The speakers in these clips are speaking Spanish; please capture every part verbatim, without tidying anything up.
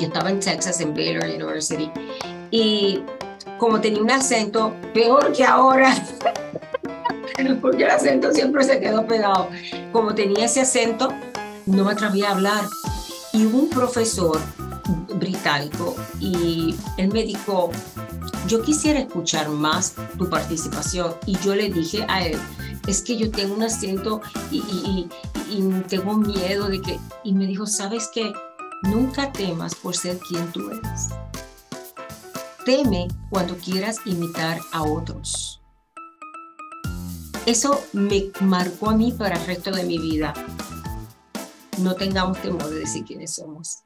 Yo estaba en Texas, en Baylor University, y como tenía un acento peor que ahora, porque el acento siempre se quedó pegado, como tenía ese acento, no me atrevía a hablar. Y hubo un profesor británico y él me dijo, yo quisiera escuchar más tu participación. Y yo le dije a él, es que yo tengo un acento y, y, y, y tengo miedo de que... Y me dijo, ¿sabes qué? Nunca temas por ser quien tú eres. Teme cuando quieras imitar a otros. Eso me marcó a mí para el resto de mi vida. No tengamos temor de decir quiénes somos.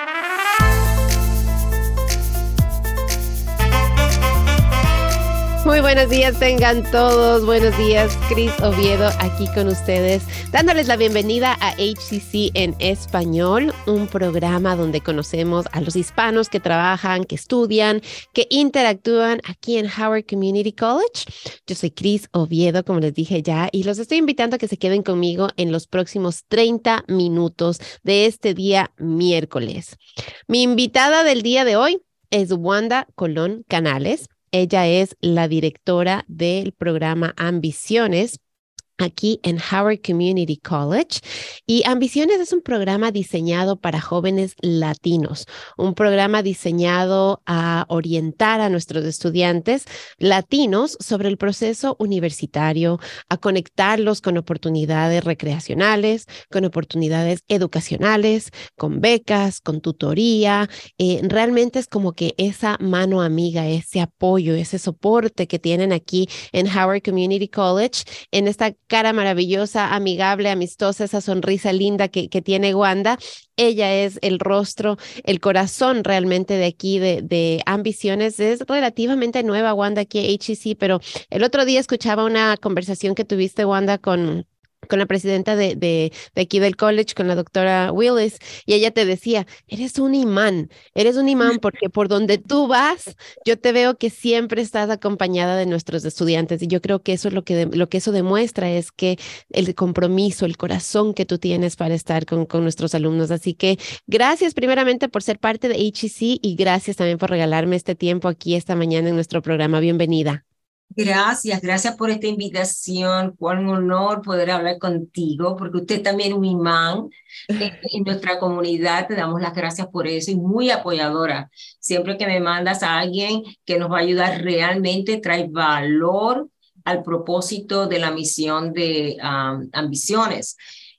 Muy buenos días tengan todos, buenos días, Cris Oviedo aquí con ustedes, dándoles la bienvenida a H C C en español, un programa donde conocemos a los hispanos que trabajan, que estudian, que interactúan aquí en Howard Community College. Yo soy Cris Oviedo, como les dije ya, y los estoy invitando a que se queden conmigo en los próximos treinta minutos de este día miércoles. Mi invitada del día de hoy es Wanda Colón Canales. Ella es la directora del programa Ambiciones aquí en Howard Community College. Y Ambiciones es un programa diseñado para jóvenes latinos, un programa diseñado a orientar a nuestros estudiantes latinos sobre el proceso universitario, a conectarlos con oportunidades recreacionales, con oportunidades educacionales, con becas, con tutoría. Eh, realmente es como que esa mano amiga, ese apoyo, ese soporte que tienen aquí en Howard Community College, en esta cara maravillosa, amigable, amistosa, esa sonrisa linda que, que tiene Wanda. Ella es el rostro, el corazón realmente de aquí, de, de Ambiciones. Es relativamente nueva, Wanda, aquí a H C C, pero el otro día escuchaba una conversación que tuviste, Wanda, con... con la presidenta de, de, de aquí del college, con la doctora Willis, y ella te decía, eres un imán, eres un imán porque por donde tú vas, yo te veo que siempre estás acompañada de nuestros estudiantes, y yo creo que eso es lo que, de, lo que eso demuestra, es que el compromiso, el corazón que tú tienes para estar con, con nuestros alumnos. Así que gracias primeramente por ser parte de H C C y gracias también por regalarme este tiempo aquí esta mañana en nuestro programa. Bienvenida. Gracias, gracias por esta invitación. Cuán honor poder hablar contigo, porque usted también es un imán en, en nuestra comunidad. Te damos las gracias por eso y muy apoyadora. Siempre que me mandas a alguien que nos va a ayudar realmente, trae valor al propósito de la misión de um, Ambiciones.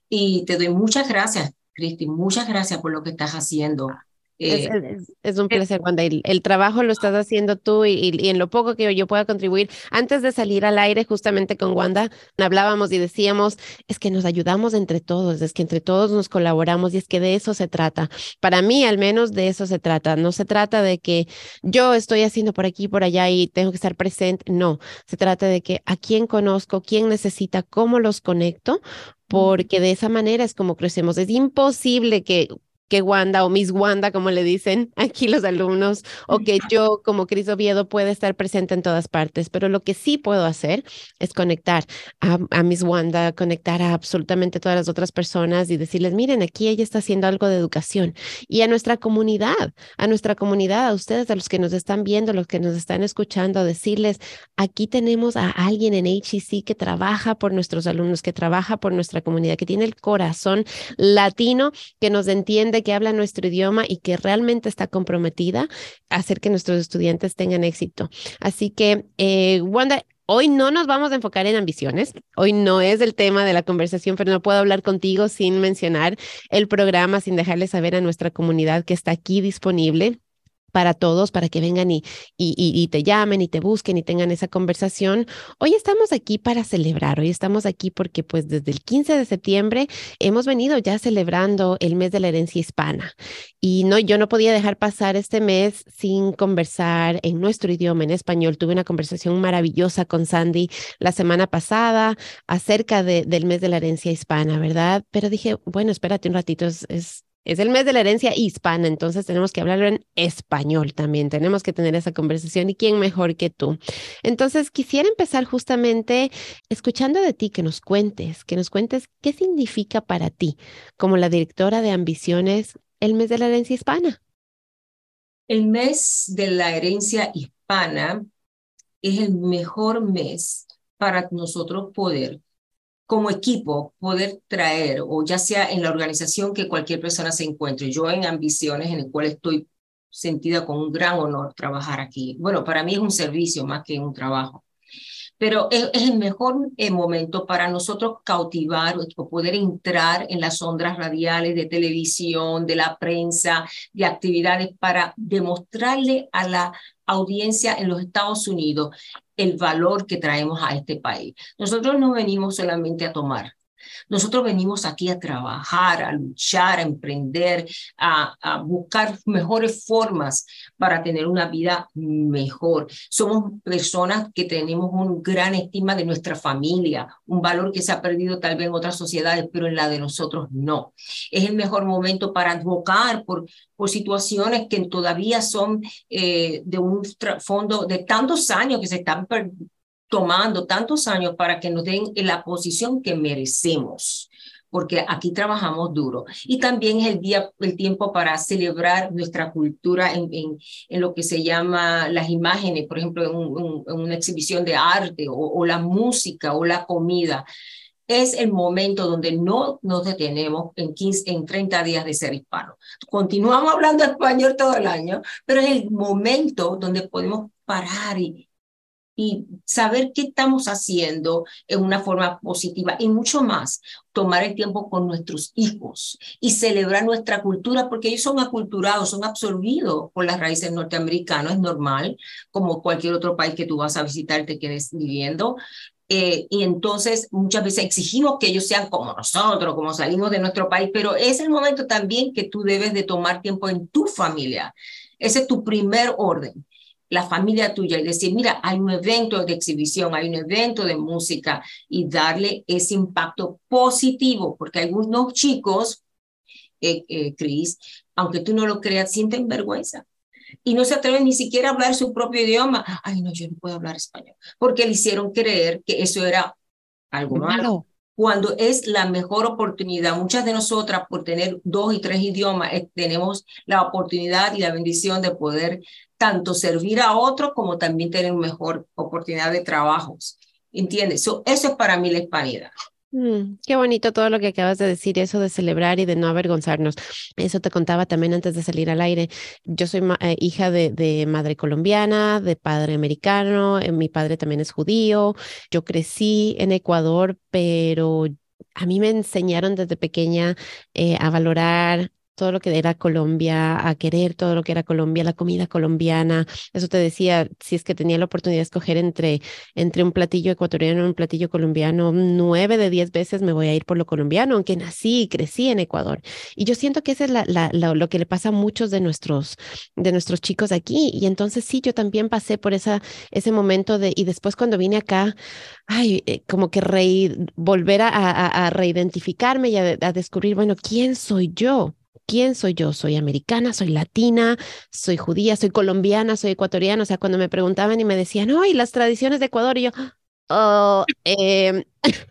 Y te doy muchas gracias, Cristi, muchas gracias por lo que estás haciendo. Es, Eh, es, es un placer, Wanda. El, el trabajo lo estás haciendo tú y, y, y en lo poco que yo, yo pueda contribuir. Antes de salir al aire, justamente con Wanda, hablábamos y decíamos, es que nos ayudamos entre todos, es que entre todos nos colaboramos y es que de eso se trata. Para mí, al menos, de eso se trata. No se trata de que yo estoy haciendo por aquí, por allá y tengo que estar presente. No, se trata de que a quién conozco, quién necesita, cómo los conecto, porque de esa manera es como crecemos. Es imposible que que Wanda o Miss Wanda, como le dicen aquí los alumnos, o que yo como Cris Oviedo pueda estar presente en todas partes, pero lo que sí puedo hacer es conectar a, a Miss Wanda, conectar a absolutamente todas las otras personas y decirles, miren, aquí ella está haciendo algo de educación, y a nuestra comunidad, a nuestra comunidad, a ustedes, a los que nos están viendo, los que nos están escuchando, decirles, aquí tenemos a alguien en H C C que trabaja por nuestros alumnos, que trabaja por nuestra comunidad, que tiene el corazón latino, que nos entiende, que habla nuestro idioma y que realmente está comprometida a hacer que nuestros estudiantes tengan éxito. Así que, eh, Wanda, hoy no nos vamos a enfocar en ambiciones, hoy no es el tema de la conversación, pero no puedo hablar contigo sin mencionar el programa, sin dejarle saber a nuestra comunidad que está aquí disponible para todos, para que vengan y, y, y, y te llamen y te busquen y tengan esa conversación. Hoy estamos aquí para celebrar, hoy estamos aquí porque pues desde el quince de septiembre hemos venido ya celebrando el mes de la herencia hispana y no, yo no podía dejar pasar este mes sin conversar en nuestro idioma, en español. Tuve una conversación maravillosa con Sandy la semana pasada acerca de, del mes de la herencia hispana, ¿verdad? Pero dije, bueno, espérate un ratito, es... es Es el mes de la herencia hispana, entonces tenemos que hablarlo en español también, tenemos que tener esa conversación y quién mejor que tú. Entonces quisiera empezar justamente escuchando de ti, que nos cuentes, que nos cuentes qué significa para ti como la directora de Ambiciones el mes de la herencia hispana. El mes de la herencia hispana es el mejor mes para nosotros poder, como equipo, poder traer, o ya sea en la organización que cualquier persona se encuentre, yo en Ambiciones, en el cual estoy sentida con un gran honor trabajar aquí. Bueno, para mí es un servicio más que un trabajo. Pero es, es el mejor eh, momento para nosotros cautivar o poder entrar en las ondas radiales de televisión, de la prensa, de actividades para demostrarle a la audiencia en los Estados Unidos el valor que traemos a este país. Nosotros no venimos solamente a tomar. Nosotros venimos aquí a trabajar, a luchar, a emprender, a, a buscar mejores formas para tener una vida mejor. Somos personas que tenemos un gran estima de nuestra familia, un valor que se ha perdido tal vez en otras sociedades, pero en la de nosotros no. Es el mejor momento para advocar por, por situaciones que todavía son eh, de un fondo de tantos años que se están perdiendo, tomando tantos años para que nos den la posición que merecemos, porque aquí trabajamos duro. Y también es el día, el tiempo para celebrar nuestra cultura en, en, en lo que se llama las imágenes, por ejemplo, en, un, en una exhibición de arte, o, o la música, o la comida. Es el momento donde no nos detenemos en, quince, en treinta días de ser hispano. Continuamos hablando español todo el año, pero es el momento donde podemos parar y y saber qué estamos haciendo en una forma positiva y mucho más, tomar el tiempo con nuestros hijos y celebrar nuestra cultura, porque ellos son aculturados, son absorbidos por las raíces norteamericanas, es normal, como cualquier otro país que tú vas a visitar, te quedes viviendo. Eh, y entonces muchas veces exigimos que ellos sean como nosotros, como salimos de nuestro país, pero es el momento también que tú debes de tomar tiempo en tu familia. Ese es tu primer orden, la familia tuya, y decir, mira, hay un evento de exhibición, hay un evento de música, y darle ese impacto positivo, porque algunos chicos, eh, eh, Cris, aunque tú no lo creas, sienten vergüenza y no se atreven ni siquiera a hablar su propio idioma. Ay, no, yo no puedo hablar español, porque le hicieron creer que eso era algo malo, cuando es la mejor oportunidad. Muchas de nosotras, por tener dos y tres idiomas, eh, tenemos la oportunidad y la bendición de poder tanto servir a otros como también tener mejor oportunidad de trabajos. ¿Entiendes? So, eso es para mí la hispanidad. Mm, qué bonito todo lo que acabas de decir, eso de celebrar y de no avergonzarnos. Eso te contaba también antes de salir al aire. Yo soy eh, hija de, de madre colombiana, de padre americano, eh, mi padre también es judío. Yo crecí en Ecuador, pero a mí me enseñaron desde pequeña eh, a valorar todo lo que era Colombia, a querer todo lo que era Colombia, la comida colombiana. Eso te decía, si es que tenía la oportunidad de escoger entre, entre un platillo ecuatoriano y un platillo colombiano, nueve de diez veces me voy a ir por lo colombiano, aunque nací y crecí en Ecuador. Y yo siento que eso es la, la, la, lo que le pasa a muchos de nuestros, de nuestros chicos aquí. Y entonces sí, yo también pasé por esa, ese momento de, y después cuando vine acá, ay, eh, como que re, volver a, a, a reidentificarme y a, a descubrir, bueno, ¿quién soy yo? ¿Quién soy yo? Soy americana, soy latina, soy judía, soy colombiana, soy ecuatoriana. O sea, cuando me preguntaban y me decían, no, y las tradiciones de Ecuador, y yo, oh, eh,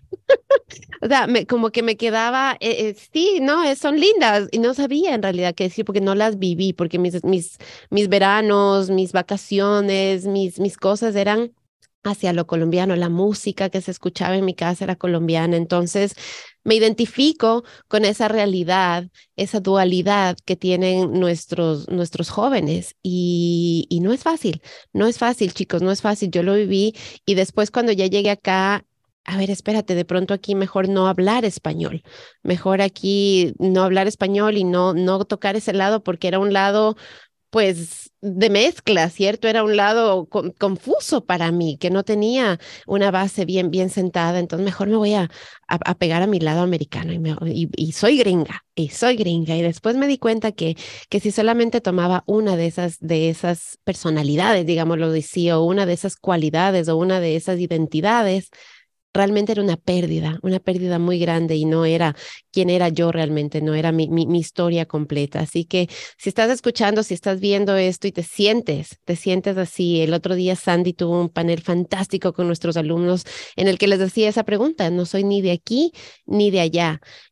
o sea, me, como que me quedaba, eh, eh, sí, no, eh, son lindas, y no sabía en realidad qué decir porque no las viví, porque mis, mis, mis veranos, mis vacaciones, mis, mis cosas eran hacia lo colombiano, la música que se escuchaba en mi casa era colombiana, entonces me identifico con esa realidad, esa dualidad que tienen nuestros, nuestros jóvenes y, y no es fácil, no es fácil, chicos, no es fácil, yo lo viví y después cuando ya llegué acá, a ver, espérate, de pronto aquí mejor no hablar español, mejor aquí no hablar español y no, no tocar ese lado porque era un lado pues de mezcla, ¿cierto? Era un lado con, confuso para mí, que no tenía una base bien, bien sentada, entonces mejor me voy a, a, a pegar a mi lado americano y, me, y, y soy gringa, y soy gringa, y después me di cuenta que, que si solamente tomaba una de esas, de esas personalidades, digámoslo así, o una de esas cualidades, o una de esas identidades, realmente era una pérdida, una pérdida muy grande y no era quién era yo realmente, no era mi, mi, mi historia completa. Así que si estás escuchando, si estás viendo esto y te sientes, te sientes así. El otro día Sandy tuvo un panel fantástico con nuestros alumnos en el que les decía esa pregunta, no soy ni de aquí ni de allá.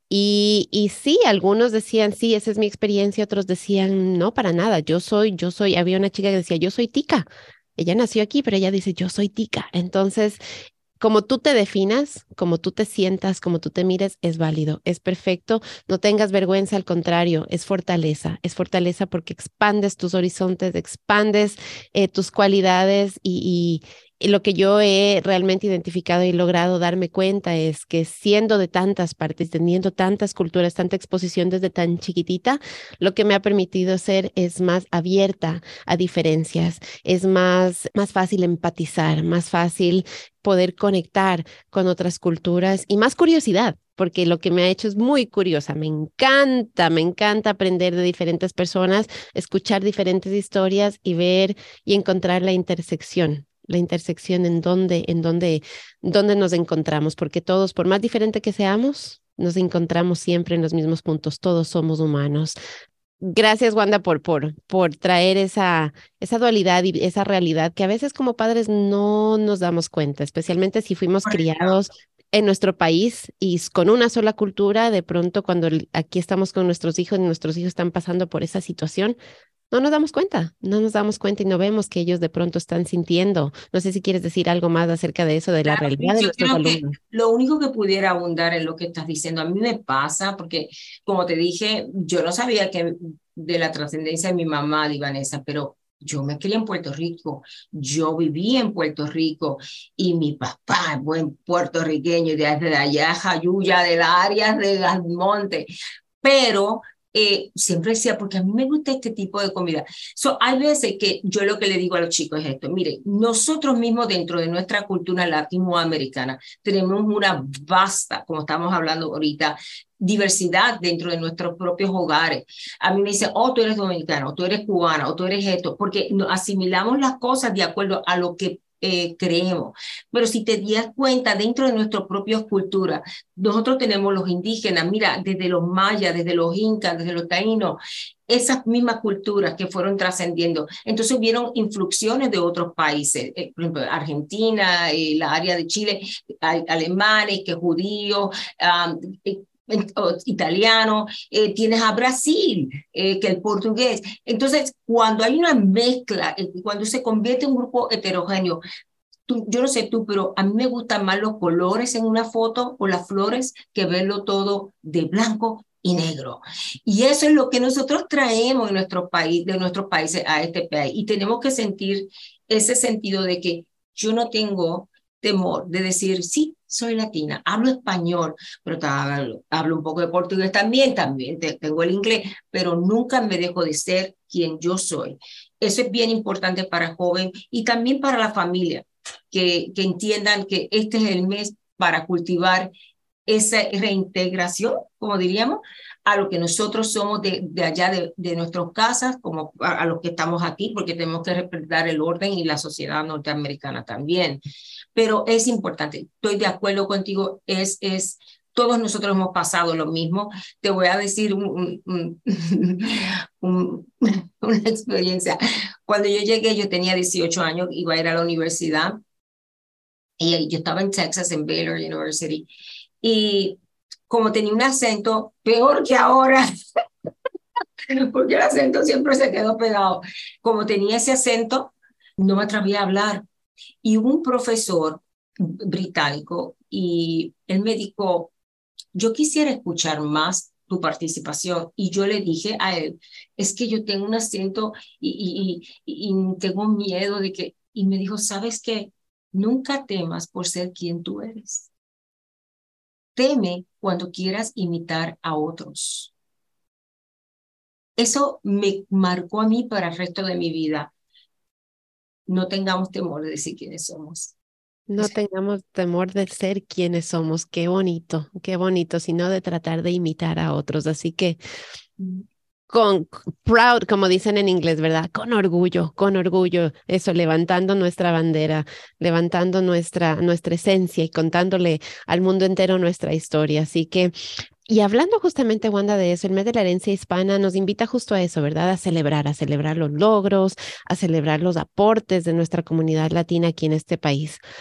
Y, y sí, algunos decían, sí, esa es mi experiencia, otros decían, no, para nada, yo soy, yo soy, había una chica que decía, yo soy tica. Ella nació aquí, pero ella dice, yo soy tica. Entonces, como tú te definas, como tú te sientas, como tú te mires, es válido, es perfecto. No tengas vergüenza, al contrario, es fortaleza. Es fortaleza porque expandes tus horizontes, expandes eh, tus cualidades y, y y lo que yo he realmente identificado y logrado darme cuenta es que siendo de tantas partes, teniendo tantas culturas, tanta exposición desde tan chiquitita, lo que me ha permitido ser es más abierta a diferencias, es más, más fácil empatizar, más fácil poder conectar con otras culturas y más curiosidad, porque lo que me ha hecho es muy curiosa. Me encanta, me encanta aprender de diferentes personas, escuchar diferentes historias y ver y encontrar la intersección. La intersección en donde, en donde, donde nos encontramos, porque todos, por más diferente que seamos, nos encontramos siempre en los mismos puntos. Todos somos humanos. Gracias, Wanda, por, por, por traer esa, esa dualidad y esa realidad que a veces como padres no nos damos cuenta, especialmente si fuimos Correcto. criados en nuestro país y s- con una sola cultura, de pronto cuando el- aquí estamos con nuestros hijos y nuestros hijos están pasando por esa situación, no nos damos cuenta, no nos damos cuenta y no vemos que ellos de pronto están sintiendo. No sé si quieres decir algo más acerca de eso, de la Claro, realidad y de yo nuestros creo que alumnos. lo único que pudiera abundar en lo que estás diciendo, a mí me pasa, porque como te dije, yo no sabía que de la trascendencia de mi mamá libanesa, pero yo me crié en Puerto Rico, yo viví en Puerto Rico y mi papá es buen puertorriqueño, desde allá, Jayuya, de las áreas de Almonte, pero eh, siempre decía, porque a mí me gusta este tipo de comida. So, hay veces que yo lo que le digo a los chicos es esto, mire, nosotros mismos dentro de nuestra cultura latinoamericana tenemos una vasta, como estamos hablando ahorita, diversidad dentro de nuestros propios hogares. A mí me dicen, oh, tú eres dominicana, o tú eres cubana, o tú eres esto, porque asimilamos las cosas de acuerdo a lo que eh, creemos. Pero si te das cuenta, dentro de nuestras propias culturas, nosotros tenemos los indígenas, mira, desde los mayas, desde los incas, desde los taínos, esas mismas culturas que fueron trascendiendo. Entonces hubieron influxiones de otros países, eh, por ejemplo, Argentina, eh, la área de Chile, hay alemanes, que judíos, um, eh, italiano, eh, tienes a Brasil, eh, que el portugués. Entonces, cuando hay una mezcla, eh, cuando se convierte en un grupo heterogéneo, tú, yo no sé tú, pero a mí me gustan más los colores en una foto o las flores que verlo todo de blanco y negro. Y eso es lo que nosotros traemos en nuestro país, de nuestros países a este país. Y tenemos que sentir ese sentido de que yo no tengo temor de decir, sí, soy latina, hablo español, pero hablo, hablo un poco de portugués también, también tengo el inglés, pero nunca me dejo de ser quien yo soy. Eso es bien importante para el joven y también para la familia que, que entiendan que este es el mes para cultivar esa reintegración, como diríamos, a lo que nosotros somos de, de allá de, de nuestras casas, como a, a los que estamos aquí, porque tenemos que respetar el orden y la sociedad norteamericana también. Pero es importante, estoy de acuerdo contigo, es, es, todos nosotros hemos pasado lo mismo. Te voy a decir un, un, un, una experiencia. Cuando yo llegué, yo tenía dieciocho años, iba a ir a la universidad y yo estaba en Texas, en Baylor University, y como tenía un acento peor que ahora, porque el acento siempre se quedó pegado, como tenía ese acento, no me atrevía a hablar. Y hubo un profesor británico y él me dijo, yo quisiera escuchar más tu participación. Y yo le dije a él, es que yo tengo un acento y, y, y, y tengo miedo de que... Y me dijo, ¿sabes qué? Nunca temas por ser quien tú eres. Teme cuando quieras imitar a otros. Eso me marcó a mí para el resto de mi vida. No tengamos temor de decir quiénes somos. No tengamos temor de ser quienes somos. Qué bonito, qué bonito, sino de tratar de imitar a otros. Así que con proud, como dicen en inglés, ¿verdad? Con orgullo, con orgullo, eso, levantando nuestra bandera, levantando nuestra, nuestra esencia y contándole al mundo entero nuestra historia. Así que, y hablando justamente, Wanda, de eso, el mes de la herencia hispana nos invita justo a eso, ¿verdad? A celebrar, a celebrar los logros, a celebrar los aportes de nuestra comunidad latina aquí en este país.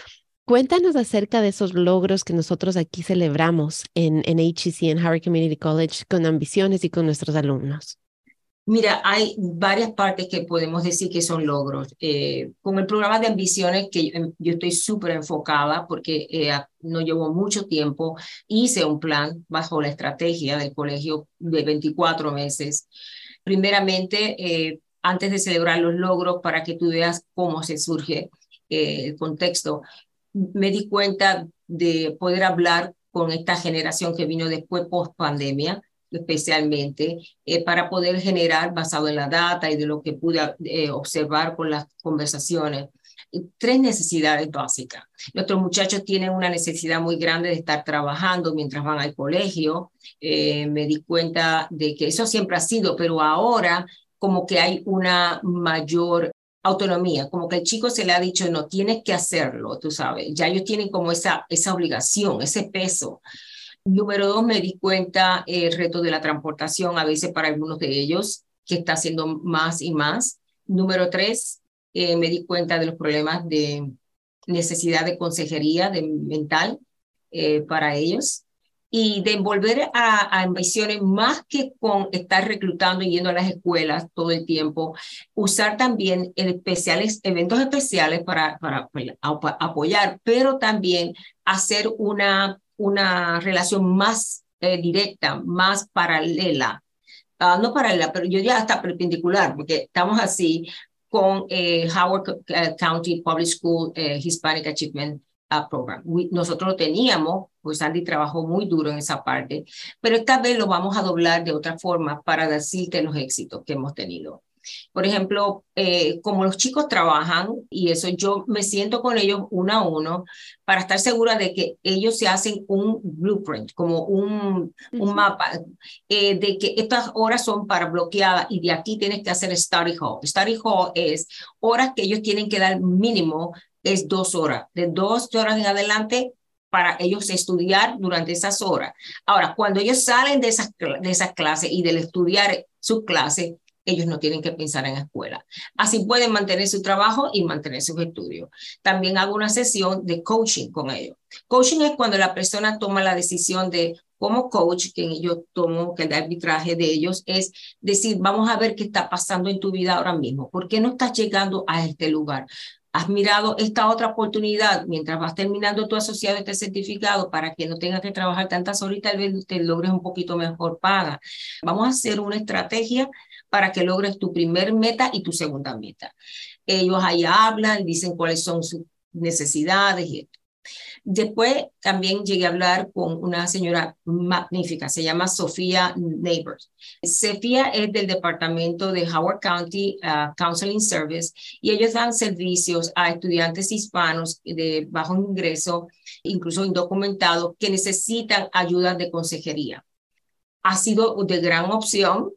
Cuéntanos acerca de esos logros que nosotros aquí celebramos en, en H E C, en Howard Community College, con ambiciones y con nuestros alumnos. Mira, hay varias partes que podemos decir que son logros. Eh, con el programa de ambiciones, que yo, yo estoy súper enfocada porque eh, no llevo mucho tiempo, hice un plan bajo la estrategia del colegio de veinticuatro meses. Primeramente, eh, antes de celebrar los logros, para que tú veas cómo se surge eh, el contexto, me di cuenta de poder hablar con esta generación que vino después post pandemia, especialmente eh, para poder generar, basado en la data y de lo que pude eh, observar con las conversaciones, tres necesidades básicas. Nuestros muchachos tienen una necesidad muy grande de estar trabajando mientras van al colegio. Eh, me di cuenta de que eso siempre ha sido, pero ahora como que hay una mayor autonomía, como que el chico se le ha dicho, no, tienes que hacerlo, tú sabes, ya ellos tienen como esa, esa obligación, ese peso. Número dos, me di cuenta el reto de la transportación, a veces para algunos de ellos, que está haciendo más y más. Número tres, eh, me di cuenta de los problemas de necesidad de consejería de mental eh, para ellos y de envolver a, a ambiciones más que con estar reclutando y yendo a las escuelas todo el tiempo, usar también especiales, eventos especiales para, para, para apoyar, pero también hacer una una relación más eh, directa, más paralela, uh, no paralela, pero yo ya hasta perpendicular, porque estamos así con eh, Howard County Public School eh, Hispanic Achievement uh, Program. We, nosotros lo teníamos, pues Andy trabajó muy duro en esa parte, pero esta vez lo vamos a doblar de otra forma para decirte los éxitos que hemos tenido. Por ejemplo, eh, como los chicos trabajan y eso, yo me siento con ellos uno a uno para estar segura de que ellos se hacen un blueprint, como un, un mapa, eh, de que estas horas son para bloqueadas y de aquí tienes que hacer study hall. Study hall es horas que ellos tienen que dar mínimo, es dos horas. De dos horas en adelante para ellos estudiar durante esas horas. Ahora, cuando ellos salen de esas, de esas clases y del estudiar su clase, ellos no tienen que pensar en escuela. Así pueden mantener su trabajo y mantener sus estudios. También hago una sesión de coaching con ellos. Coaching es cuando la persona toma la decisión de, como coach, que yo tomo, que el arbitraje de ellos, es decir, vamos a ver qué está pasando en tu vida ahora mismo. ¿Por qué no estás llegando a este lugar? ¿Has mirado esta otra oportunidad mientras vas terminando tu asociado, este certificado, para que no tengas que trabajar tantas horas y tal vez te logres un poquito mejor paga? Vamos a hacer una estrategia para que logres tu primer meta y tu segunda meta. Ellos ahí hablan, dicen cuáles son sus necesidades y esto. Después también llegué a hablar con una señora magnífica, se llama Sofía Neighbors. Sofía es del departamento de Howard County uh, Counseling Service y ellos dan servicios a estudiantes hispanos de bajo ingreso, incluso indocumentados, que necesitan ayuda de consejería. Ha sido de gran opción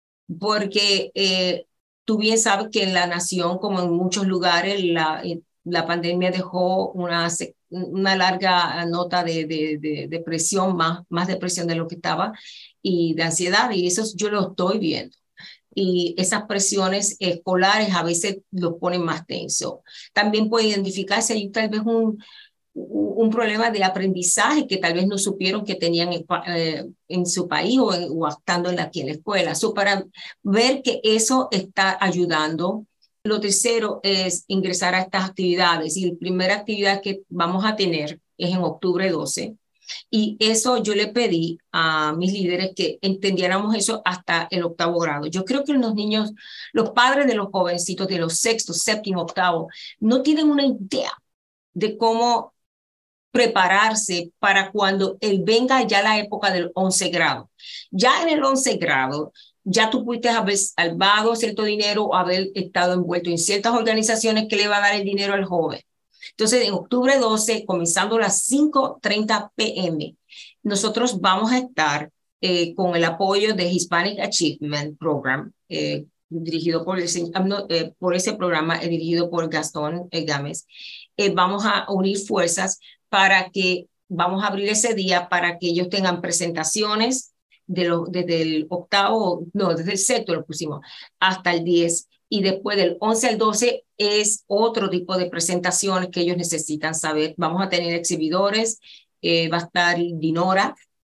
porque eh, tú bien sabes que en la nación, como en muchos lugares, la, la pandemia dejó una, una larga nota de, de, de depresión, más, más depresión de lo que estaba, y de ansiedad, y eso yo lo estoy viendo. Y esas presiones escolares a veces los ponen más tenso. También puede identificarse ahí tal vez un, un problema de aprendizaje que tal vez no supieron que tenían en, eh, en su país o, en, o estando en la, aquí en la escuela. So, para ver que eso está ayudando. Lo tercero es ingresar a estas actividades y la primera actividad que vamos a tener es en octubre doce. Y eso yo le pedí a mis líderes que entendiéramos eso hasta el octavo grado. Yo creo que los niños, los padres de los jovencitos de los sexto, séptimo, octavo, no tienen una idea de cómo prepararse para cuando él venga ya la época del once grado. Ya en el once grado, ya tú pudiste haber salvado cierto dinero o haber estado envuelto en ciertas organizaciones que le van a dar el dinero al joven. Entonces, en octubre doce, comenzando a las cinco treinta p m, nosotros vamos a estar eh, con el apoyo de Hispanic Achievement Program, eh, dirigido por, ese, eh, por ese programa, eh, dirigido por Gastón eh, Gámez. Eh, vamos a unir fuerzas para que, vamos a abrir ese día para que ellos tengan presentaciones de lo, desde el octavo, no, desde el sexto lo pusimos, hasta el diez, y después del once al doce es otro tipo de presentaciones que ellos necesitan saber. Vamos a tener exhibidores, eh, va a estar Dinora,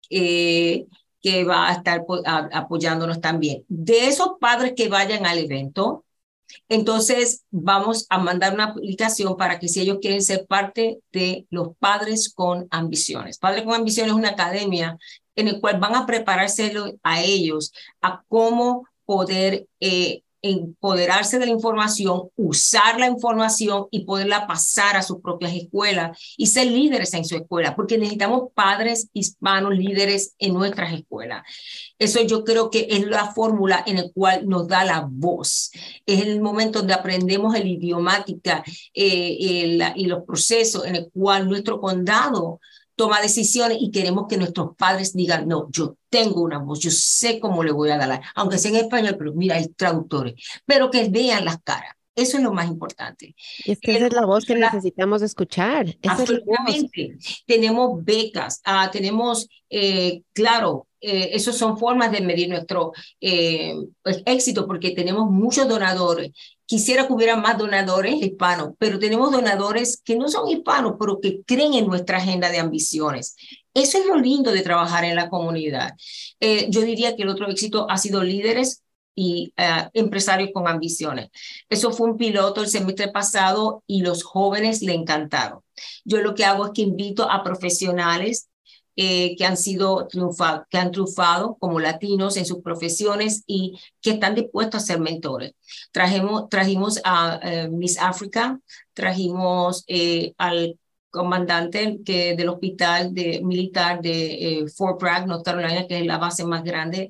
eh, que va a estar a, apoyándonos también. De esos padres que vayan al evento, entonces vamos a mandar una aplicación para que si ellos quieren ser parte de los Padres con Ambiciones. Padres con Ambiciones es una academia en la cual van a prepararse a ellos a cómo poder eh, empoderarse de la información, usar la información y poderla pasar a sus propias escuelas y ser líderes en su escuela, porque necesitamos padres hispanos líderes en nuestras escuelas. Eso yo creo que es la fórmula en la cual nos da la voz. Es el momento donde aprendemos el idiomática eh, el, y los procesos en el cual nuestro condado toma decisiones y queremos que nuestros padres digan, no, yo tengo una voz, yo sé cómo le voy a dar, aunque sea en español, pero mira, hay traductores, pero que vean las caras. Eso es lo más importante. Y es que esa es la voz que necesitamos escuchar. Esa Absolutamente. Es la voz. Tenemos becas, uh, tenemos, eh, claro, eh, esas son formas de medir nuestro eh, pues, éxito, porque tenemos muchos donadores. Quisiera que hubiera más donadores hispanos, pero tenemos donadores que no son hispanos, pero que creen en nuestra agenda de ambiciones. Eso es lo lindo de trabajar en la comunidad. Eh, yo diría que el otro éxito ha sido líderes y uh, empresarios con ambiciones. Eso fue un piloto el semestre pasado y los jóvenes le encantaron. Yo lo que hago es que invito a profesionales eh, que han sido triunfado, que han triunfado como latinos en sus profesiones y que están dispuestos a ser mentores. Trajimos, trajimos a uh, Miss Africa, trajimos eh, al comandante que, del hospital de, militar de eh, Fort Bragg, North Carolina, que es la base más grande.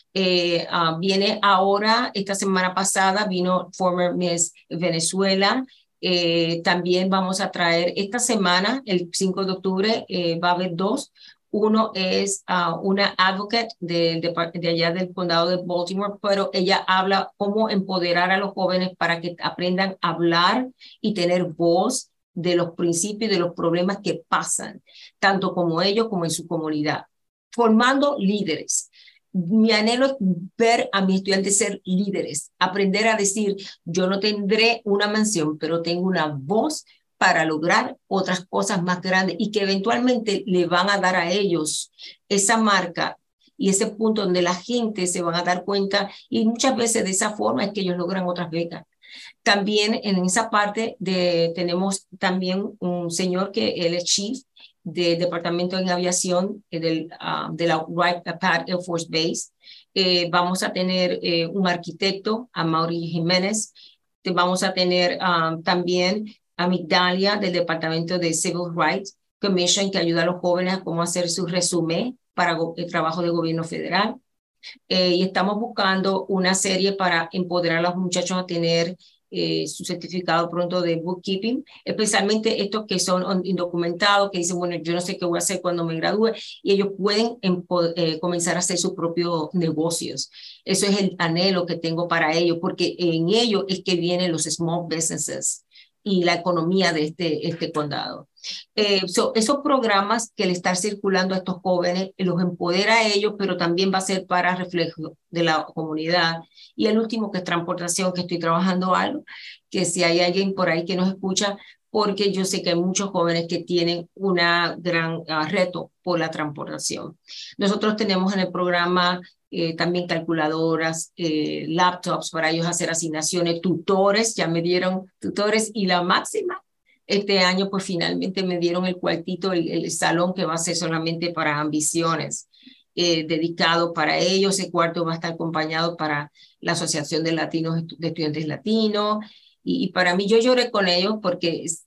Eh, uh, viene ahora, esta semana pasada vino former Miss Venezuela. Eh, también vamos a traer esta semana, el cinco de octubre, eh, va a haber dos. Uno es uh, una advocate de, de, de allá del condado de Baltimore, pero ella habla cómo empoderar a los jóvenes para que aprendan a hablar y tener voz de los principios y de los problemas que pasan, tanto como ellos como en su comunidad, formando líderes. Mi anhelo es ver a mis estudiantes ser líderes, aprender a decir, yo no tendré una mansión, pero tengo una voz para lograr otras cosas más grandes y que eventualmente le van a dar a ellos esa marca y ese punto donde la gente se van a dar cuenta y muchas veces de esa forma es que ellos logran otras becas. También en esa parte de, tenemos también un señor que él es chief del Departamento de Aviación del, uh, de la Wright-Patt Air Force Base. Eh, vamos a tener eh, un arquitecto, a Mauri Jiménez. Vamos a tener um, también a Migdalia del Departamento de Civil Rights Commission, que ayuda a los jóvenes a cómo hacer su resumen para el trabajo del gobierno federal. Eh, y estamos buscando una serie para empoderar a los muchachos a tener Eh, su certificado pronto de bookkeeping, especialmente estos que son indocumentados, que dicen, bueno, yo no sé qué voy a hacer cuando me gradúe, y ellos pueden eh, comenzar a hacer sus propios negocios. Eso es el anhelo que tengo para ellos, porque en ellos es que vienen los small businesses y la economía de este, este condado. Eh, so, esos programas que le están circulando a estos jóvenes los empodera a ellos, pero también va a ser para reflejo de la comunidad. Y el último, que es transportación, que estoy trabajando algo, que si hay alguien por ahí que nos escucha, porque yo sé que hay muchos jóvenes que tienen un gran uh, reto por la transportación. Nosotros tenemos en el programa eh, también calculadoras, eh, laptops para ellos hacer asignaciones, tutores, ya me dieron tutores, y la máxima, este año pues finalmente me dieron el cuartito, el, el salón que va a ser solamente para ambiciones, eh, dedicado para ellos. El cuarto va a estar acompañado para la Asociación de Latinos, de Estudiantes Latinos, y, y para mí yo lloré con ellos porque es,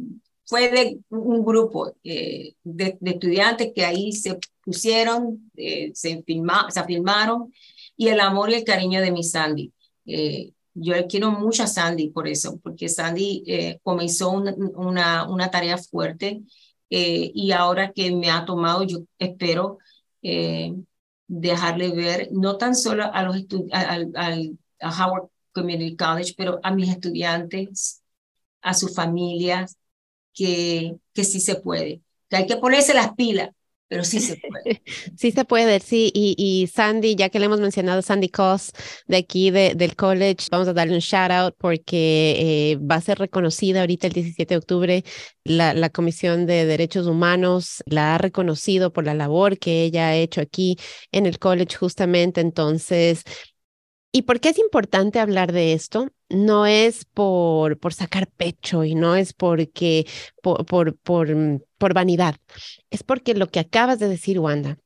fue de un grupo eh, de, de estudiantes que ahí se pusieron, eh, se, filma, se filmaron, y el amor y el cariño de mi Sandy. Eh, Yo quiero mucho a Sandy por eso, porque Sandy eh, comenzó una, una, una tarea fuerte eh, y ahora que me ha tomado, yo espero eh, dejarle ver, no tan solo a los al, al, a Howard Community College, pero a mis estudiantes, a sus familias, que, que sí se puede, que hay que ponerse las pilas, pero sí se puede. Sí se puede, sí. Y, y Sandy, ya que le hemos mencionado, Sandy Koss, de aquí de, del college, vamos a darle un shout out porque eh, va a ser reconocida ahorita el diecisiete de octubre. La, la Comisión de Derechos Humanos la ha reconocido por la labor que ella ha hecho aquí en el college justamente. Entonces, ¿y por qué es importante hablar de esto? No es por, por sacar pecho y no es porque, por, por, por, mm, por vanidad. Es porque lo que acabas de decir, Wanda,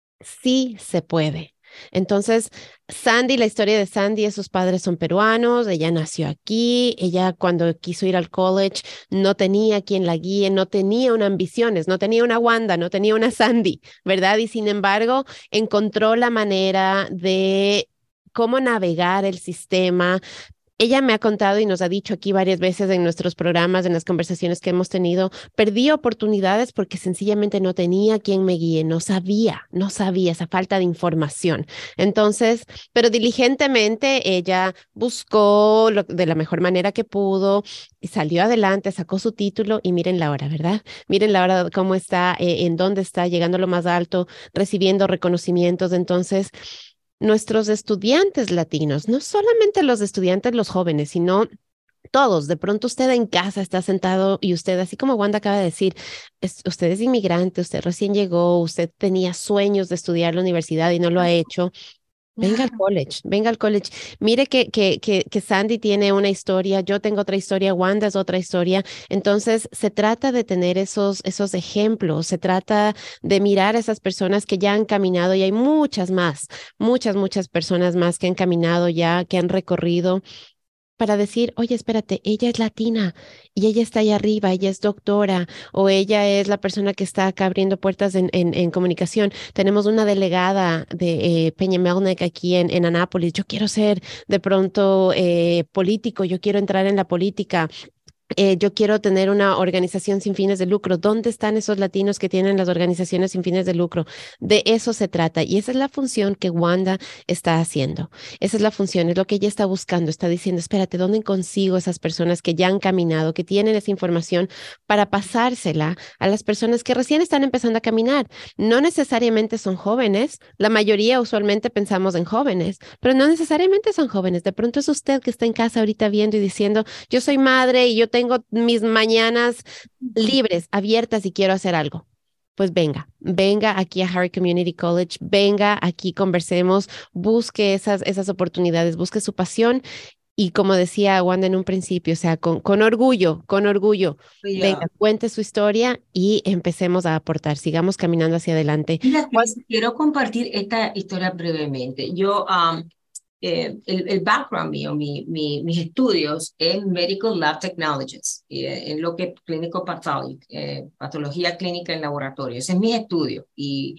sí se puede. Entonces, Sandy, la historia de Sandy es sus padres son peruanos, ella nació aquí, ella cuando quiso ir al college no tenía quien la guíe, no tenía una ambiciones, no tenía una Wanda, no tenía una Sandy, ¿verdad? Y sin embargo, encontró la manera de cómo navegar el sistema. Ella me ha contado y nos ha dicho aquí varias veces en nuestros programas, en las conversaciones que hemos tenido, perdí oportunidades porque sencillamente no tenía quien me guíe, no sabía, no sabía esa falta de información. Entonces, pero diligentemente ella buscó lo, de la mejor manera que pudo y salió adelante, sacó su título y miren la hora, ¿verdad? Miren la hora, cómo está, eh, en dónde está, llegando a lo más alto, recibiendo reconocimientos. Entonces, nuestros estudiantes latinos, no solamente los estudiantes, los jóvenes, sino todos. De pronto usted en casa está sentado y usted, así como Wanda acaba de decir, es, usted es inmigrante, usted recién llegó, usted tenía sueños de estudiar la universidad y no lo ha hecho. Venga al Claro. college, venga al college. Mire que, que, que, que Sandy tiene una historia, yo tengo otra historia, Wanda es otra historia. Entonces, se trata de tener esos, esos ejemplos, se trata de mirar a esas personas que ya han caminado y hay muchas más, muchas, muchas personas más que han caminado ya, que han recorrido para decir, oye, espérate, ella es latina y ella está allá arriba, ella es doctora o ella es la persona que está acá abriendo puertas en, en, en comunicación. Tenemos una delegada de eh, Peña Melnick aquí en, en Anápolis. Yo quiero ser de pronto eh, político, yo quiero entrar en la política. Eh, yo quiero tener una organización sin fines de lucro. ¿Dónde están esos latinos que tienen las organizaciones sin fines de lucro? De eso se trata. Y esa es la función que Wanda está haciendo. Esa es la función, es lo que ella está buscando. Está diciendo, espérate, ¿dónde consigo esas personas que ya han caminado, que tienen esa información para pasársela a las personas que recién están empezando a caminar? No necesariamente son jóvenes. La mayoría usualmente pensamos en jóvenes, pero no necesariamente son jóvenes. De pronto es usted que está en casa ahorita viendo y diciendo, yo soy madre y yo tengo mis mañanas libres, abiertas y quiero hacer algo. Pues venga, venga aquí a Harvard Community College, venga aquí, conversemos, busque esas, esas oportunidades, busque su pasión y como decía Wanda en un principio, o sea, con, con orgullo, con orgullo, venga, Ya. cuente su historia y empecemos a aportar, sigamos caminando hacia adelante. Mira, Juan- Cris, quiero compartir esta historia brevemente. Yo, um, eh, el, el background mío, mi, mi, mis estudios en Medical Lab Technologies, eh, en lo que clínico pathology, eh, patología clínica en laboratorio. Ese es mi estudio. Y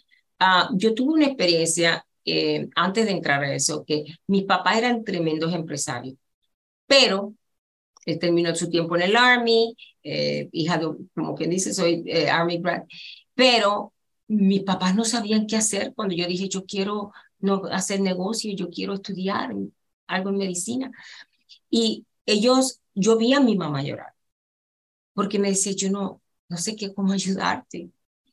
uh, yo tuve una experiencia eh, antes de entrar a eso, que mis papás eran tremendos empresarios, pero él terminó su tiempo en el Army, eh, hija de, como quien dice, soy eh, Army brat, pero mis papás no sabían qué hacer cuando yo dije, yo quiero no hacer negocio, yo quiero estudiar algo en medicina. Y ellos, yo vi a mi mamá llorar, porque me decía, yo no, no sé qué, cómo ayudarte.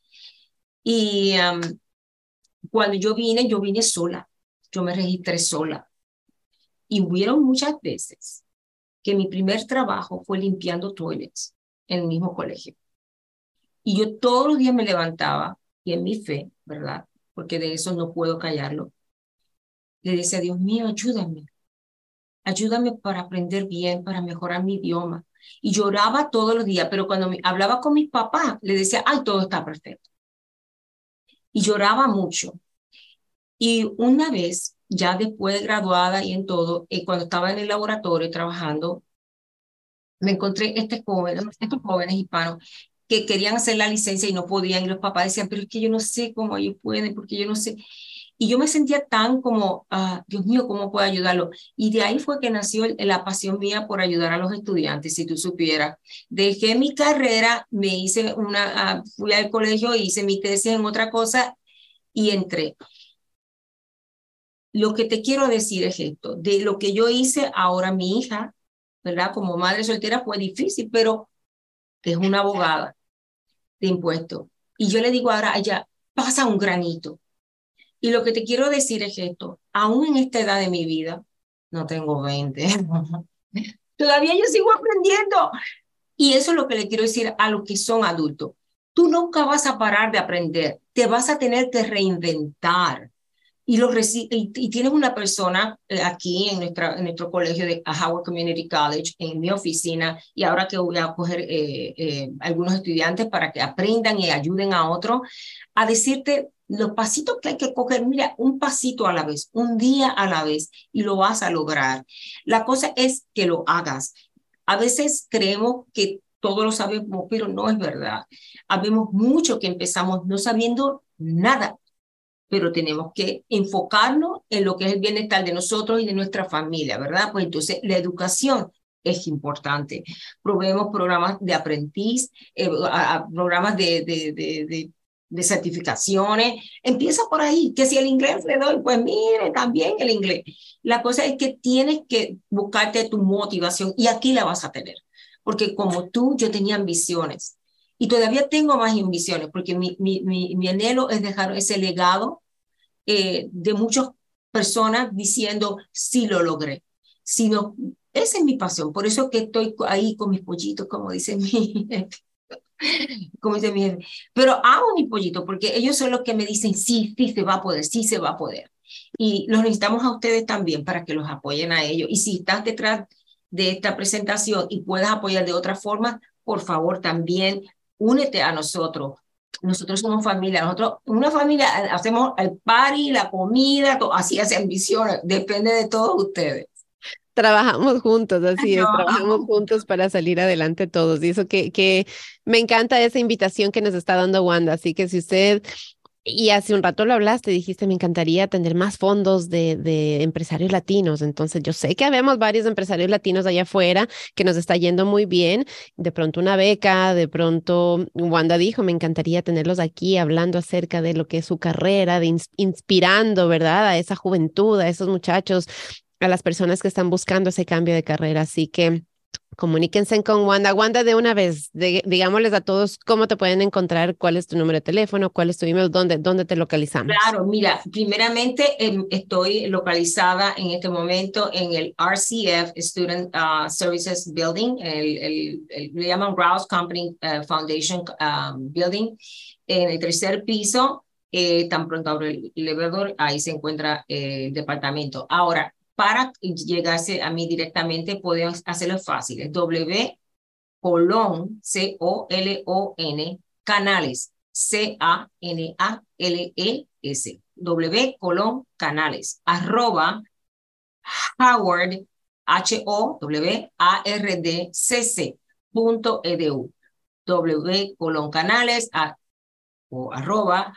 Y um, cuando yo vine, yo vine sola, yo me registré sola. Y hubieron muchas veces que mi primer trabajo fue limpiando toilets en el mismo colegio. Y yo todos los días me levantaba y en mi fe, ¿verdad? Porque de eso no puedo callarlo. Le decía, Dios mío, ayúdame. Ayúdame para aprender bien, para mejorar mi idioma. Y lloraba todos los días, pero cuando me, hablaba con mis papás, le decía, ay, todo está perfecto. Y lloraba mucho. Y una vez, ya después de graduada y en todo, eh, cuando estaba en el laboratorio trabajando, me encontré este joven, estos jóvenes hispanos que querían hacer la licencia y no podían, y los papás decían, pero es que yo no sé cómo ellos pueden, porque yo no sé. Y yo me sentía tan como, ah, Dios mío, ¿cómo puedo ayudarlo? Y de ahí fue que nació el, la pasión mía por ayudar a los estudiantes, si tú supieras. Dejé mi carrera, me hice una, uh, fui al colegio, hice mi tesis en otra cosa y entré. Lo que te quiero decir es esto, de lo que yo hice ahora mi hija, ¿verdad? Como madre soltera fue difícil, pero es una abogada de impuestos Y yo le digo ahora a ella, pasa un granito. Y lo que te quiero decir es esto, aún en esta edad de mi vida, no tengo veinte, todavía yo sigo aprendiendo. Y eso es lo que le quiero decir a los que son adultos. Tú nunca vas a parar de aprender, te vas a tener que reinventar. Y, lo y, y tienes una persona eh, aquí en, nuestra, en nuestro colegio de Howard Community College, en mi oficina, y ahora que voy a coger eh, eh, algunos estudiantes para que aprendan y ayuden a otros, a decirte los pasitos que hay que coger. Mira, un pasito a la vez, un día a la vez, y lo vas a lograr. La cosa es que lo hagas. A veces creemos que todo lo sabemos, pero no es verdad. Habemos mucho que empezamos no sabiendo nada, pero tenemos que enfocarnos en lo que es el bienestar de nosotros y de nuestra familia, ¿verdad? Pues entonces la educación es importante. Proveemos programas de aprendiz, eh, a, a programas de, de, de, de, de certificaciones. Empieza por ahí, que si el inglés le doy, pues mire, también el inglés. La cosa es que tienes que buscarte tu motivación y aquí la vas a tener. Porque como tú, yo tenía ambiciones. Y todavía tengo más ambiciones, porque mi, mi, mi, mi anhelo es dejar ese legado eh, de muchas personas diciendo, sí lo logré. Si no, esa es mi pasión, por eso que estoy ahí con mis pollitos, como dice mi como dice mi jefe. Pero amo mis pollitos, porque ellos son los que me dicen, sí, sí se va a poder, sí se va a poder. Y los necesitamos a ustedes también para que los apoyen a ellos. Y si estás detrás de esta presentación y puedes apoyar de otra forma, por favor, también únete a nosotros. Nosotros somos familia, nosotros, una familia, hacemos el party, la comida, todo, así hacen visiones, depende de todos ustedes. Trabajamos juntos, así es, No. trabajamos juntos para salir adelante todos. Y eso que, que me encanta esa invitación que nos está dando Wanda. Así que si usted, y hace un rato lo hablaste, dijiste, me encantaría tener más fondos de, de empresarios latinos. Entonces yo sé que habemos varios empresarios latinos allá afuera que nos está yendo muy bien. De pronto una beca, de pronto Wanda dijo, me encantaría tenerlos aquí hablando acerca de lo que es su carrera, de ins inspirando, ¿verdad? A esa juventud, a esos muchachos, a las personas que están buscando ese cambio de carrera. Así que comuníquense con Wanda. Wanda, de una vez, de, digámosles a todos cómo te pueden encontrar, cuál es tu número de teléfono, cuál es tu email, dónde, dónde te localizamos. Claro, mira, primeramente eh, estoy localizada en este momento en el R C F Student uh, Services Building, el, el, el, le llaman Rouse Company uh, Foundation um, Building, en el tercer piso. Eh, tan pronto abro el elevador, ahí se encuentra eh, el departamento. Ahora, para llegarse a mí directamente, pueden hacerlo fácil. Es W colon, C O L O N, canales, C A N A L E S, W colon, canales, arroba, Howard, H O W A R D C C, punto edu, W colon, canales, a, o arroba,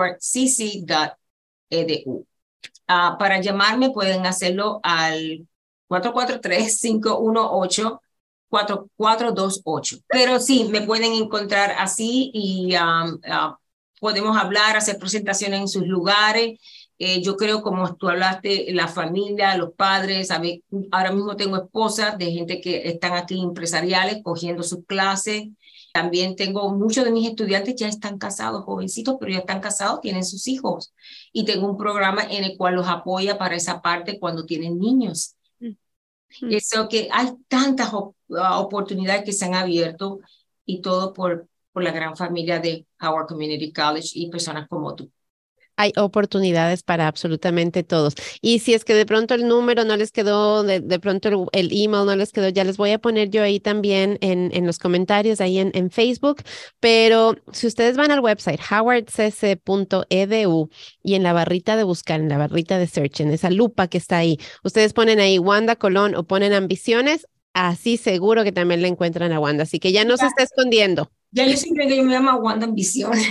howardcc.edu. Uh, para llamarme pueden hacerlo al cuatro cuatro tres, cinco uno ocho, cuatro cuatro dos ocho. Pero sí, me pueden encontrar así y um, uh, podemos hablar, hacer presentaciones en sus lugares. Eh, yo creo, como tú hablaste, la familia, los padres, ¿sabes? Ahora mismo tengo esposas de gente que están aquí empresariales cogiendo sus clases. También tengo muchos de mis estudiantes ya están casados, jovencitos, pero ya están casados, tienen sus hijos. Y tengo un programa en el cual los apoya para esa parte cuando tienen niños. Mm. Eso que hay tantas op oportunidades que se han abierto y todo por, por la gran familia de Howard Community College y personas como tú. Hay oportunidades para absolutamente todos. Y si es que de pronto el número no les quedó, de, de pronto el, el email no les quedó, ya les voy a poner yo ahí también en, en los comentarios, ahí en, en Facebook. Pero si ustedes van al website howard c c punto e d u y en la barrita de buscar, en la barrita de search, en esa lupa que está ahí, ustedes ponen ahí Wanda Colón o ponen ambiciones, así seguro que también le encuentran a Wanda. Así que ya no ya. se está escondiendo. Ya yo siempre que yo me llamo Wanda Ambiciones.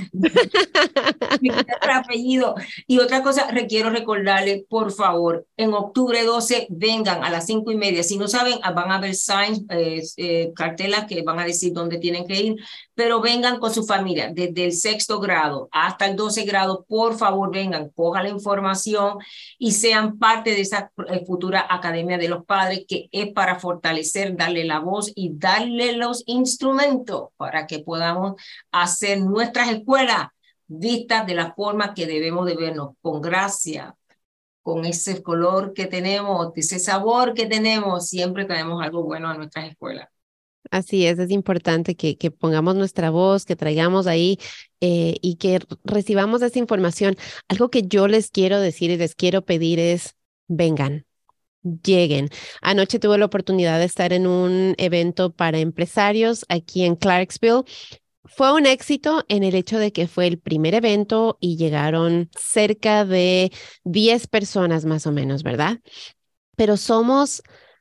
Mi apellido. Y otra cosa, requiero recordarles, por favor, en octubre doce, vengan a las cinco y media. Si no saben, van a haber signs, eh, eh, cartelas que van a decir dónde tienen que ir, pero vengan con su familia, desde el sexto grado hasta el doce grado, por favor, vengan, cojan la información y sean parte de esa eh, futura Academia de los Padres, que es para fortalecer, darle la voz y darle los instrumentos para que puedan podamos hacer nuestras escuelas vistas de la forma que debemos de vernos, con gracia, con ese color que tenemos, ese sabor que tenemos, siempre traemos algo bueno a nuestras escuelas. Así es, es importante que, que pongamos nuestra voz, que traigamos ahí eh, y que recibamos esa información. Algo que yo les quiero decir y les quiero pedir es, vengan, lleguen. Anoche tuve la oportunidad de estar en un evento para empresarios aquí en Clarksville. Fue un éxito en el hecho de que fue el primer evento y llegaron cerca de diez personas más o menos, ¿verdad? Pero somos...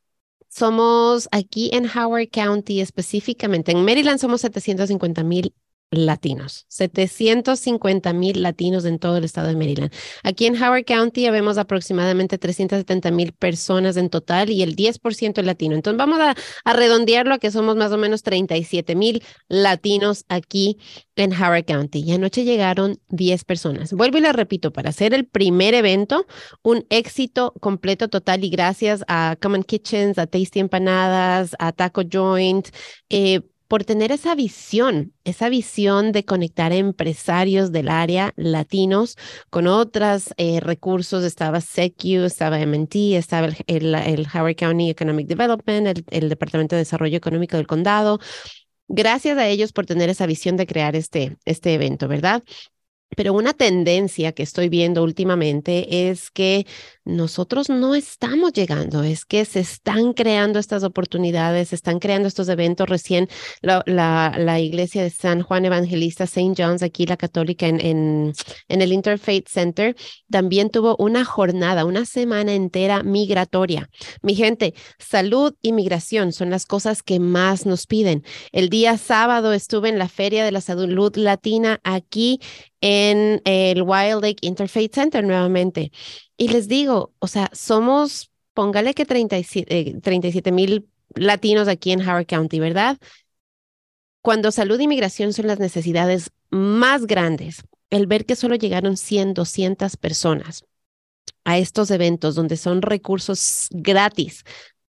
Somos aquí en Howard County, específicamente en Maryland, somos setecientos cincuenta mil latinos, setecientos cincuenta mil latinos en todo el estado de Maryland. Aquí en Howard County vemos aproximadamente trescientas setenta mil personas en total y el diez por ciento es latino. Entonces vamos a, a redondearlo a que somos más o menos treinta y siete mil latinos aquí en Howard County. Y anoche llegaron diez personas. Vuelvo y les repito, para hacer el primer evento, un éxito completo, total, y gracias a Common Kitchens, a Tasty Empanadas, a Taco Joint, eh, por tener esa visión, esa visión de conectar a empresarios del área latinos con otros eh, recursos. Estaba S E C U, estaba M and T, estaba el, el, el Howard County Economic Development, el, el Departamento de Desarrollo Económico del Condado. Gracias a ellos por tener esa visión de crear este, este evento, ¿verdad? Pero una tendencia que estoy viendo últimamente es que nosotros no estamos llegando, es que se están creando estas oportunidades, se están creando estos eventos. Recién la, la, la iglesia de San Juan Evangelista, Saint John's, aquí la católica en, en, en el Interfaith Center, también tuvo una jornada, una semana entera migratoria. Mi gente, salud y migración son las cosas que más nos piden. El día sábado estuve en la Feria de la Salud Latina aquí en el Wild Lake Interfaith Center nuevamente. Y les digo, o sea, somos, póngale que treinta y siete mil latinos aquí en Howard County, ¿verdad? Cuando salud y migración son las necesidades más grandes, el ver que solo llegaron cien, doscientas personas a estos eventos donde son recursos gratis,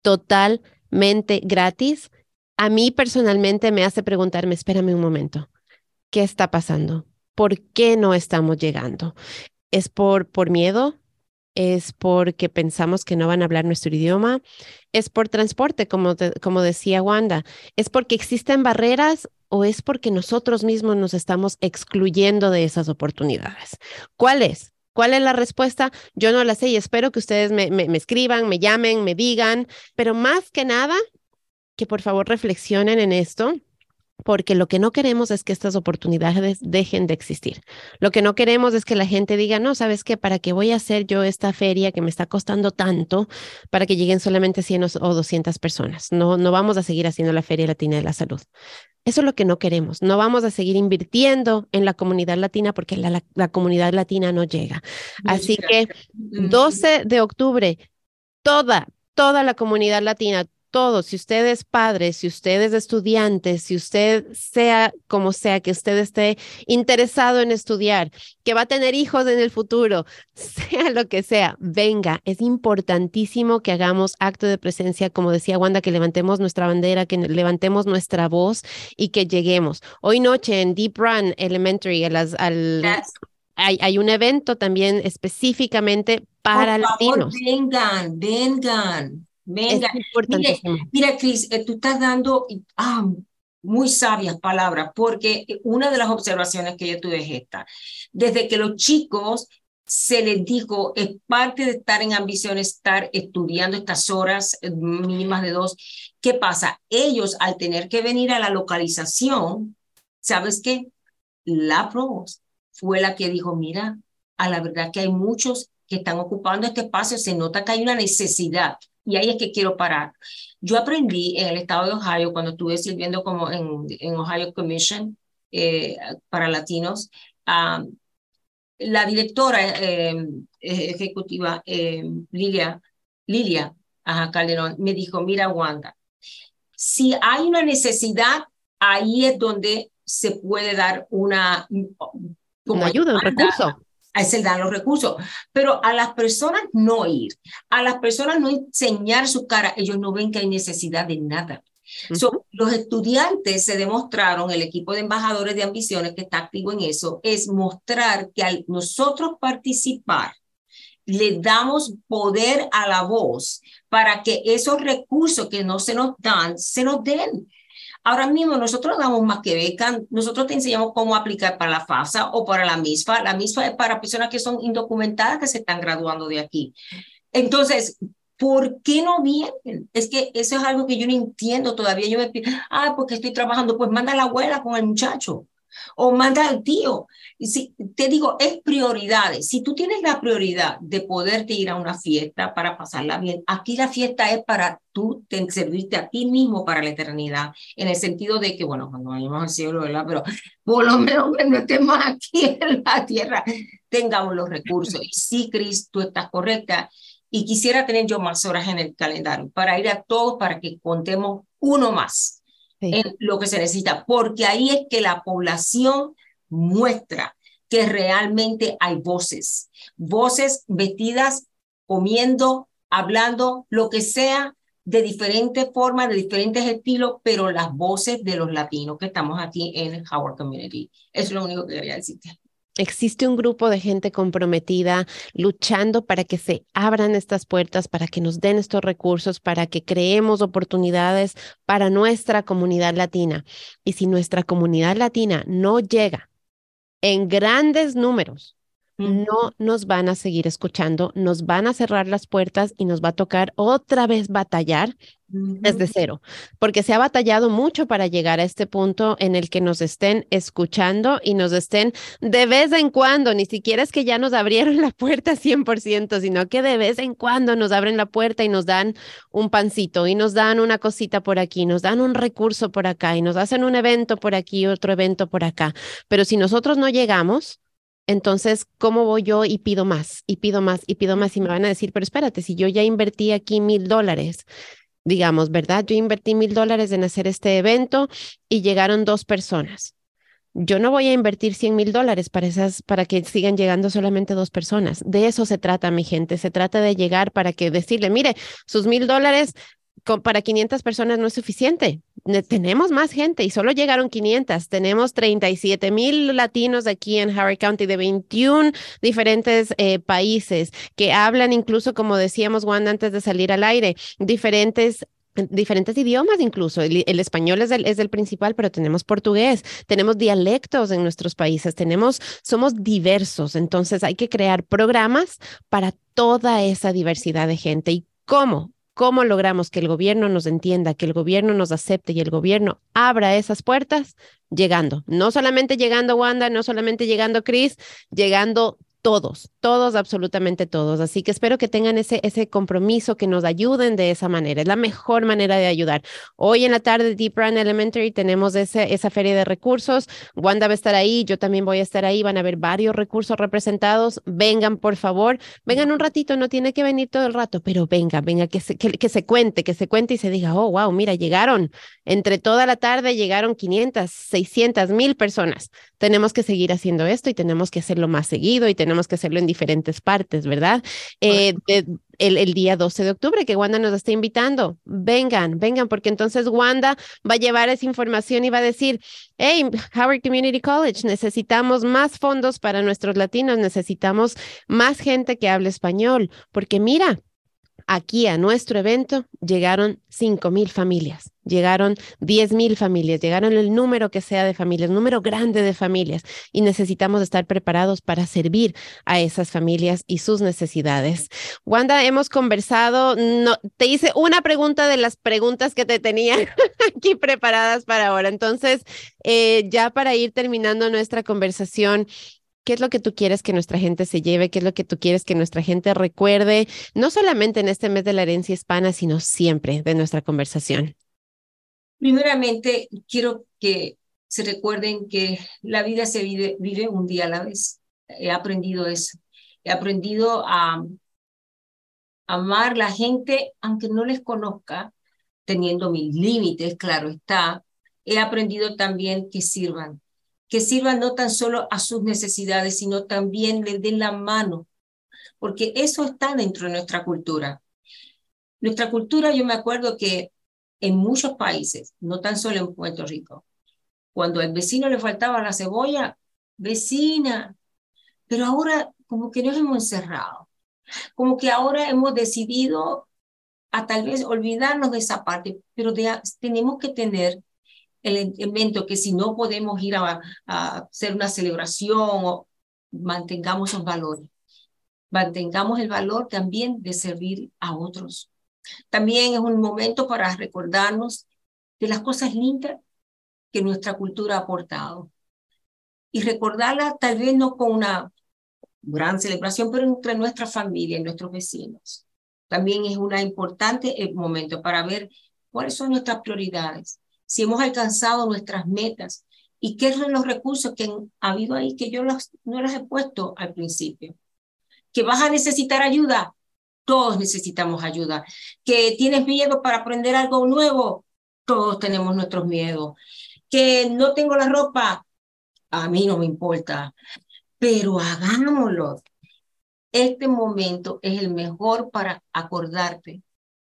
totalmente gratis, a mí personalmente me hace preguntarme, espérame un momento, ¿qué está pasando? ¿Por qué no estamos llegando? ¿Es por, por miedo? ¿Es porque pensamos que no van a hablar nuestro idioma? ¿Es por transporte, como, te, como decía Wanda? ¿Es porque existen barreras o es porque nosotros mismos nos estamos excluyendo de esas oportunidades? ¿Cuál es? ¿Cuál es la respuesta? Yo no la sé y espero que ustedes me, me, me escriban, me llamen, me digan, pero más que nada, que por favor reflexionen en esto. Porque lo que no queremos es que estas oportunidades dejen de existir. Lo que no queremos es que la gente diga, no, ¿sabes qué? ¿Para qué voy a hacer yo esta feria que me está costando tanto para que lleguen solamente cien o doscientas personas? No, no vamos a seguir haciendo la Feria Latina de la Salud. Eso es lo que no queremos. No vamos a seguir invirtiendo en la comunidad latina porque la, la, la comunidad latina no llega. Así que doce de octubre, toda, toda la comunidad latina, todos, si usted es padre, si usted es estudiante, si usted sea como sea, que usted esté interesado en estudiar, que va a tener hijos en el futuro, sea lo que sea, venga. Es importantísimo que hagamos acto de presencia, como decía Wanda, que levantemos nuestra bandera, que levantemos nuestra voz y que lleguemos. Hoy noche en Deep Run Elementary, a las, al, yes. hay, hay un evento también específicamente para Por favor, latinos. vengan, vengan. Venga, es importantísimo. Mire, mira, Cris, eh, tú estás dando ah, muy sabias palabras, porque una de las observaciones que yo tuve es esta. Desde que los chicos se les dijo, es parte de estar en ambición, estar estudiando estas horas eh, mínimas de dos. ¿Qué pasa? Ellos, al tener que venir a la localización, ¿sabes qué? La Provost fue la que dijo, mira, a la verdad que hay muchos que están ocupando este espacio, se nota que hay una necesidad. Y ahí es que quiero parar. Yo aprendí en el estado de Ohio, cuando estuve sirviendo como en, en Ohio Commission eh, para latinos, um, la directora eh, ejecutiva, eh, Lilia, Lilia ajá, Calderón, me dijo, mira, Wanda, si hay una necesidad, ahí es donde se puede dar una... Como una ayuda, un recurso. A ese dan los recursos, pero a las personas no ir, a las personas no enseñar su cara, ellos no ven que hay necesidad de nada. Ujú. So, los estudiantes se demostraron, el equipo de embajadores de ambiciones que está activo en eso, es mostrar que al nosotros participar, le damos poder a la voz para que esos recursos que no se nos dan, se nos den. Ahora mismo nosotros damos más que becas, nosotros te enseñamos cómo aplicar para la FAFSA o para la MISFA. La MISFA es para personas que son indocumentadas que se están graduando de aquí. Entonces, ¿por qué no vienen? Es que eso es algo que yo no entiendo todavía. Yo me pido, ah, porque estoy trabajando, pues manda a la abuela con el muchacho o manda al tío. Y si, te digo, es prioridades. Si tú tienes la prioridad de poderte ir a una fiesta para pasarla bien, aquí la fiesta es para tú te, servirte a ti mismo para la eternidad, en el sentido de que, bueno, cuando vayamos al cielo, ¿verdad? Pero por lo menos que no estemos aquí en la tierra, tengamos los recursos. Y sí, Cris, tú estás correcta. Y quisiera tener yo más horas en el calendario para ir a todos, para que contemos uno más Sí. en lo que se necesita, porque ahí es que la población muestra que realmente hay voces, voces vestidas, comiendo, hablando, lo que sea, de diferentes formas, de diferentes estilos, pero las voces de los latinos que estamos aquí en el Howard Community. Eso es lo único que quería decirte. Existe un grupo de gente comprometida luchando para que se abran estas puertas, para que nos den estos recursos, para que creemos oportunidades para nuestra comunidad latina. Y si nuestra comunidad latina no llega en grandes números, Mm. no nos van a seguir escuchando, nos van a cerrar las puertas y nos va a tocar otra vez batallar desde cero, porque se ha batallado mucho para llegar a este punto en el que nos estén escuchando y nos estén de vez en cuando, ni siquiera es que ya nos abrieron la puerta cien por ciento, sino que de vez en cuando nos abren la puerta y nos dan un pancito y nos dan una cosita por aquí, nos dan un recurso por acá y nos hacen un evento por aquí, otro evento por acá. Pero si nosotros no llegamos, entonces, ¿cómo voy yo y pido más y pido más y pido más? Y me van a decir, pero espérate, si yo ya invertí aquí mil dólares. Digamos, ¿verdad? Yo invertí mil dólares en hacer este evento y llegaron dos personas. Yo no voy a invertir cien mil dólares para esas, para que sigan llegando solamente dos personas. De eso se trata, mi gente. Se trata de llegar para que decirle, mire, sus mil dólares con, para quinientas personas no es suficiente. Ne- Tenemos más gente y solo llegaron quinientas. Tenemos treinta y siete mil latinos aquí en Howard County de veintiún diferentes eh, países que hablan incluso, como decíamos, Wanda, antes de salir al aire, diferentes diferentes idiomas incluso. El, el español es el, es el principal, pero tenemos portugués, tenemos dialectos en nuestros países, tenemos, somos diversos. Entonces hay que crear programas para toda esa diversidad de gente. ¿Y cómo? ¿Cómo logramos que el gobierno nos entienda, que el gobierno nos acepte y el gobierno abra esas puertas? Llegando, no solamente llegando Wanda, no solamente llegando Chris, llegando todos, todos, absolutamente todos. Así que espero que tengan ese, ese compromiso, que nos ayuden de esa manera. Es la mejor manera de ayudar. Hoy en la tarde, Deep Run Elementary, tenemos ese, esa feria de recursos. Wanda va a estar ahí, yo también voy a estar ahí. Van a haber varios recursos representados. Vengan, por favor. Vengan un ratito, no tiene que venir todo el rato, pero venga, venga, que se, que, que se cuente, que se cuente y se diga, oh, wow, mira, llegaron. Entre toda la tarde llegaron quinientas, seiscientas, mil personas. Tenemos que seguir haciendo esto y tenemos que hacerlo más seguido y tenemos que hacerlo en diferentes partes, ¿verdad? Eh, de, el, el día doce de octubre que Wanda nos está invitando, vengan, vengan, porque entonces Wanda va a llevar esa información y va a decir, hey, Howard Community College, necesitamos más fondos para nuestros latinos, necesitamos más gente que hable español, porque mira, aquí a nuestro evento llegaron cinco mil familias, llegaron diez mil familias, llegaron el número que sea de familias, número grande de familias, y necesitamos estar preparados para servir a esas familias y sus necesidades. Wanda, hemos conversado, no, te hice una pregunta de las preguntas que te tenía aquí preparadas para ahora. Entonces, eh, ya para ir terminando nuestra conversación, ¿qué es lo que tú quieres que nuestra gente se lleve? ¿Qué es lo que tú quieres que nuestra gente recuerde? No solamente en este mes de la herencia hispana, sino siempre de nuestra conversación. Primeramente, quiero que se recuerden que la vida se vive, vive un día a la vez. He aprendido eso. He aprendido a amar la gente, aunque no les conozca, teniendo mis límites, claro está. He aprendido también que sirvan, que sirvan no tan solo a sus necesidades, sino también les den la mano, porque eso está dentro de nuestra cultura. Nuestra cultura, yo me acuerdo que en muchos países, no tan solo en Puerto Rico. Cuando al vecino le faltaba la cebolla, vecina, pero ahora como que nos hemos encerrado, como que ahora hemos decidido a tal vez olvidarnos de esa parte, pero de, tenemos que tener el elemento que si no podemos ir a, a hacer una celebración, o mantengamos esos valores, mantengamos el valor también de servir a otros. También es un momento para recordarnos de las cosas lindas que nuestra cultura ha aportado y recordarlas tal vez no con una gran celebración, pero entre nuestra familia y nuestros vecinos. También es un importante momento para ver cuáles son nuestras prioridades, si hemos alcanzado nuestras metas y qué son los recursos que han habido ahí que yo los, no los he puesto al principio. Que vas a necesitar ayuda, todos necesitamos ayuda. Que tienes miedo para aprender algo nuevo, todos tenemos nuestros miedos. Que no tengo la ropa, a mí no me importa, pero hagámoslo. Este momento es el mejor para acordarte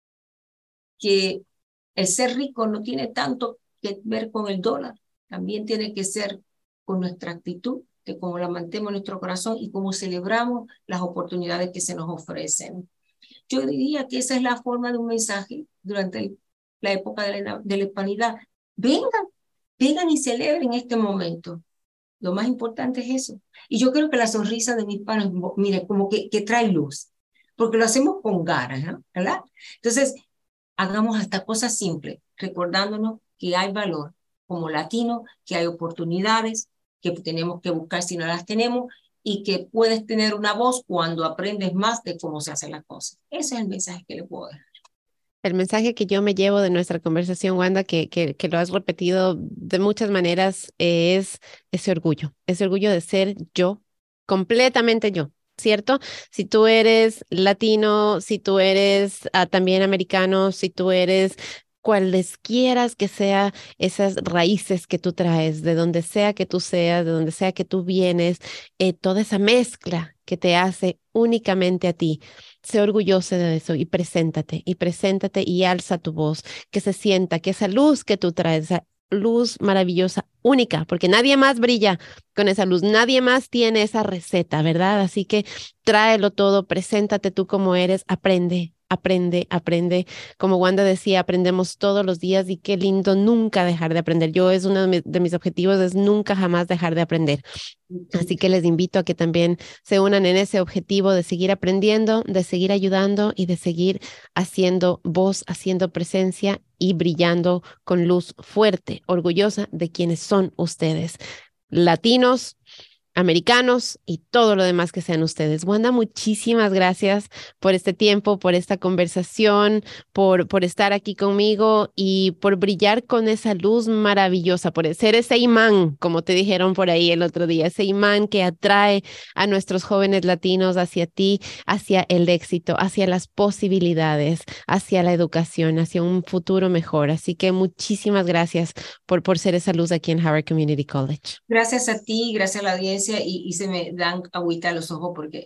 que el ser rico no tiene tanto que ver con el dólar, también tiene que ser con nuestra actitud, que como la mantemos en nuestro corazón y como celebramos las oportunidades que se nos ofrecen. Yo diría que esa es la forma de un mensaje durante el, la época de la, de la hispanidad. Vengan, vengan y celebren este momento. Lo más importante es eso. Y yo creo que la sonrisa de mis padres, mire, como que, que trae luz, porque lo hacemos con ganas, ¿no? ¿Verdad? Entonces, hagamos hasta cosas simples, recordándonos que hay valor como latino, que hay oportunidades, que tenemos que buscar si no las tenemos, y que puedes tener una voz cuando aprendes más de cómo se hacen las cosas. Ese es el mensaje que le puedo dar. El mensaje que yo me llevo de nuestra conversación, Wanda, que, que, que lo has repetido de muchas maneras, eh, es ese orgullo, ese orgullo de ser yo, completamente yo, ¿cierto? Si tú eres latino, si tú eres uh, también americano, si tú eres cualesquiera que sea esas raíces que tú traes, de donde sea que tú seas, de donde sea que tú vienes, eh, toda esa mezcla que te hace únicamente a ti. Sé orgulloso de eso y preséntate, y preséntate y alza tu voz, que se sienta que esa luz que tú traes, esa luz maravillosa, única, porque nadie más brilla con esa luz, nadie más tiene esa receta, ¿verdad? Así que tráelo todo, preséntate tú como eres, aprende, aprende, aprende. Como Wanda decía, aprendemos todos los días y qué lindo nunca dejar de aprender. Yo es uno de mis, de mis objetivos, es nunca jamás dejar de aprender. Así que les invito a que también se unan en ese objetivo de seguir aprendiendo, de seguir ayudando y de seguir haciendo voz, haciendo presencia y brillando con luz fuerte, orgullosa de quienes son ustedes, latinos, americanos y todo lo demás que sean ustedes. Wanda, muchísimas gracias por este tiempo, por esta conversación, por, por estar aquí conmigo y por brillar con esa luz maravillosa, por ser ese imán, como te dijeron por ahí el otro día, ese imán que atrae a nuestros jóvenes latinos hacia ti, hacia el éxito, hacia las posibilidades, hacia la educación, hacia un futuro mejor. Así que muchísimas gracias por, por ser esa luz aquí en Howard Community College. Gracias a ti, gracias a la audiencia, y, y se me dan agüita a los ojos porque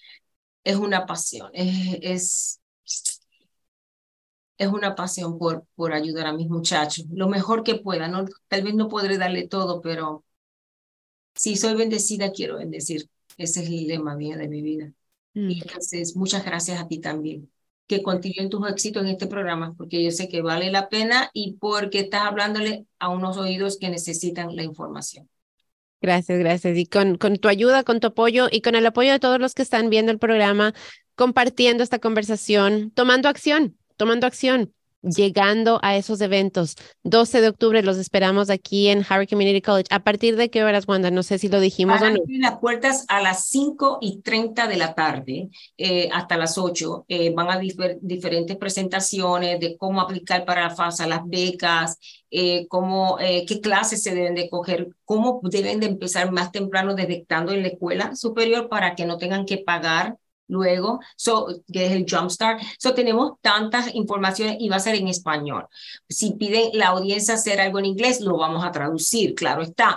es una pasión, es, es, es una pasión por, por ayudar a mis muchachos, lo mejor que pueda, ¿no? Tal vez no podré darle todo, pero si soy bendecida, quiero bendecir. Ese es el lema mío de mi vida. Mm. Y entonces, muchas gracias a ti también. Que continúen tus éxitos en este programa, porque yo sé que vale la pena y porque estás hablándole a unos oídos que necesitan la información. Gracias, gracias. Y con, con tu ayuda, con tu apoyo y con el apoyo de todos los que están viendo el programa, compartiendo esta conversación, tomando acción, tomando acción, llegando a esos eventos. doce de octubre los esperamos aquí en Howard Community College. ¿A partir de qué horas, Wanda? No sé si lo dijimos Van o no. Las puertas a las cinco y treinta de la tarde eh, hasta las ocho. Eh, van a difer diferentes presentaciones de cómo aplicar para la FAFSA, las becas, eh, cómo, eh, qué clases se deben de coger, cómo deben de empezar más temprano desde estando en la escuela superior para que no tengan que pagar luego, so, que es el Jumpstart. So, tenemos tantas informaciones y va a ser en español. Si piden la audiencia hacer algo en inglés, lo vamos a traducir, claro está.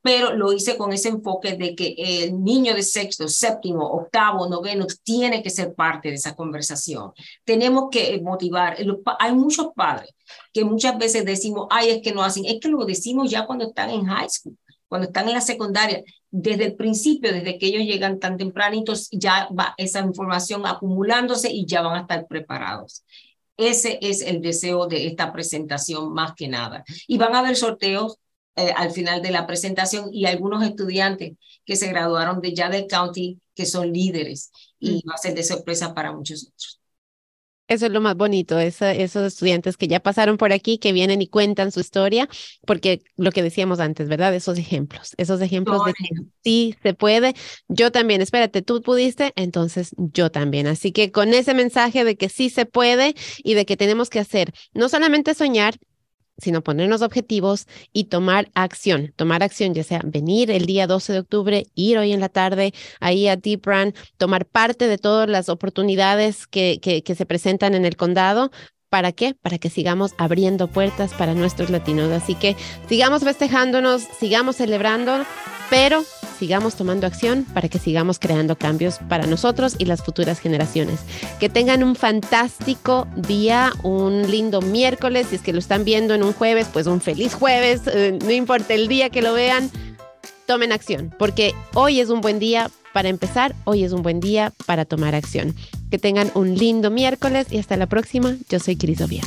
pero lo hice con ese enfoque de que el niño de sexto, séptimo, octavo, noveno tiene que ser parte de esa conversación. Tenemos que motivar. Hay muchos padres que muchas veces decimos, ay, es que no hacen, es que lo decimos ya cuando están en high school, cuando están en la secundaria. Desde el principio, desde que ellos llegan tan tempranitos, ya va esa información acumulándose y ya van a estar preparados. Ese es el deseo de esta presentación más que nada. Y van a haber sorteos eh, al final de la presentación y algunos estudiantes que se graduaron de ya del county que son líderes y mm. va a ser de sorpresa para muchos otros. Eso es lo más bonito, esa, esos estudiantes que ya pasaron por aquí, que vienen y cuentan su historia, porque lo que decíamos antes, ¿verdad? Esos ejemplos, esos ejemplos no, de que sí se puede. Yo también, espérate, tú pudiste, entonces yo también. Así que con ese mensaje de que sí se puede y de que tenemos que hacer, no solamente soñar, sino ponernos objetivos y tomar acción, tomar acción, ya sea venir el día doce de octubre, ir hoy en la tarde ahí a Deep Run, tomar parte de todas las oportunidades que, que, que se presentan en el condado. ¿Para qué? Para que sigamos abriendo puertas para nuestros latinos. Así que sigamos festejándonos, sigamos celebrando, pero sigamos tomando acción para que sigamos creando cambios para nosotros y las futuras generaciones. Que tengan un fantástico día, un lindo miércoles. Si es que lo están viendo en un jueves, pues un feliz jueves. Eh, no importa el día que lo vean, tomen acción, porque hoy es un buen día para empezar, hoy es un buen día para tomar acción. Que tengan un lindo miércoles y hasta la próxima. Yo soy Cris Oviedo.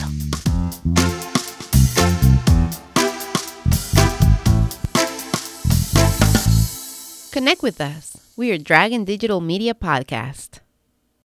Connect with us. We are Dragon Digital Media Podcast.